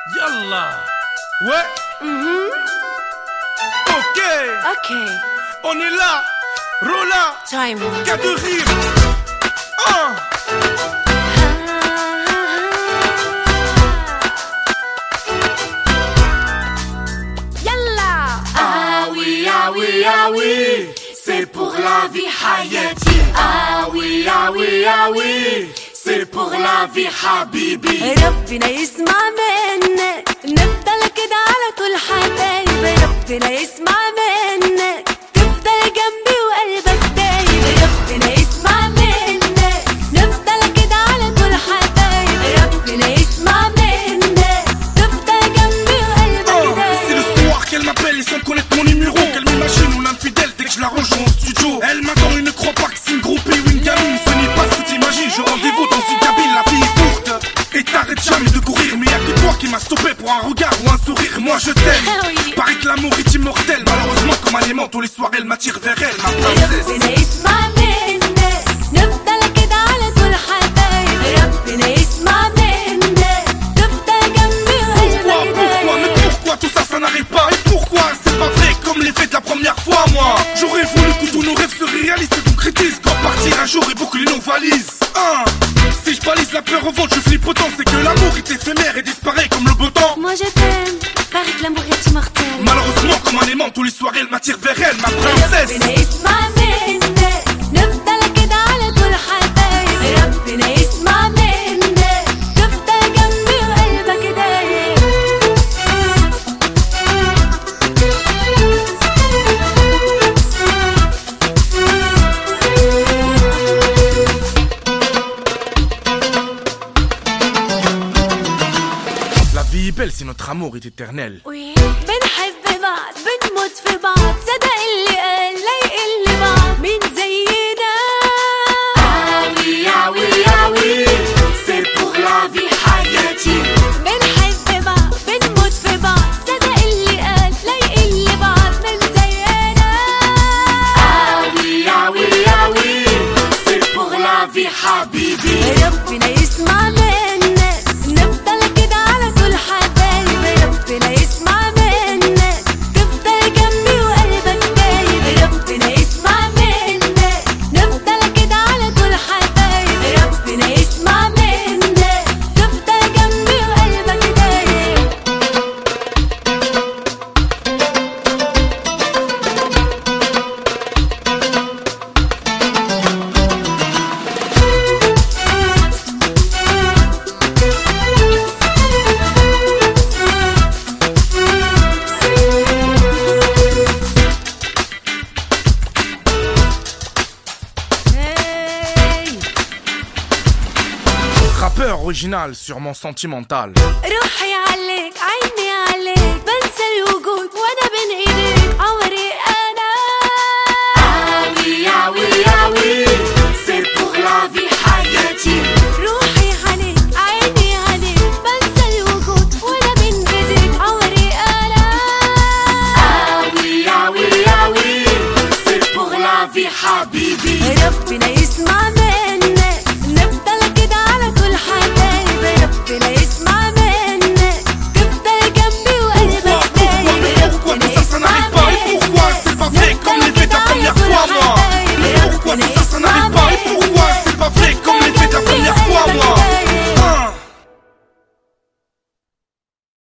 Yallah. Ouais. Ok. On est là. Rola. Time. Cas de rire. Yallah. Ah oui, ah oui, ah oui, c'est pour la vie Hayati. Ah oui, ah oui, ah oui, c'est pour la vie Habibi. ربنا يسمع منك، نفضل كده على طول حبايب. ربنا يسمع منك، تفضل جنبي وقلبك دايب. ربنا يسمع منك، نفضل كده على طول حبايب. ربنا يسمع منك، تفضل جنبي وقلبك دايب. C'est le soir qu'elle m'appelle et sans connaître mon numéro, qu'elle m'imagine ou l'infidèle dès que je la rejoins au studio. Elle m'attend et ne croit pas que c'est une groupie ou une gamine. Ce n'est pas ce que t'imagines, je rendez-vous dans une cabine. La vie est courte et t'arrêtes jamais de courir. Mais y'a que toi qui m'as stoppé pour un regard ou un sourire. Moi je t'aime, paraît que l'amour est immortel. Malheureusement comme un aimant tous les soirs elle m'attire vers elle, ma princesse. ربنا يسمع منك، نفضل كده على طول حبايب. ربنا يسمع منك، تفضل جنبي وقلبك Pourquoi, mais دايب. pourquoi tout ça, ça n'arrive pas? Et pourquoi c'est pas vrai comme les faits de la première fois, moi? J'aurais voulu que tous nos rêves se réalisent, se concrétisent. Quand partir un jour et boucler nos valises. Si je balise la peur au ventre, je flippe autant. C'est que l'amour est éphémère et disparaît comme le beau temps. Moi je t'aime، paraît que l'amour est immortel. Malheureusement comme un aimant tous les soirs elle m'attire vers elle, ma princesse. ربنا يسمع منك، نفضل كده على طول حبايب. ربنا يسمع منك، تفضل جنبي وقلبك دايب. La vie est belle si notre amour est éternel. Oui. بنحب بعض، بنموت في بعض، صدق اللي قال لا يقل بعض. مين زينا؟ Ah oui, ah oui, ah oui, c'est pour la vie Hayati. بنحب بعض، بنموت في بعض، صدق اللي قال لا يقل بعض. مين زينا؟ Ah oui, ah oui, ah oui, c'est pour la vie Habibi. ربنا يسمع منك، نفضل كده على طول حبايب. ربنا يسمع منك، تفضل جنبي وقلبك دايب. ربنا يسمع منك، نفضل كده على طول حبايب. ربنا يسمع منك، تفضل جنبي وقلبك دايب. Hey. Rappeur original, sûrement sentimental. روحي عليك، عيني عليك،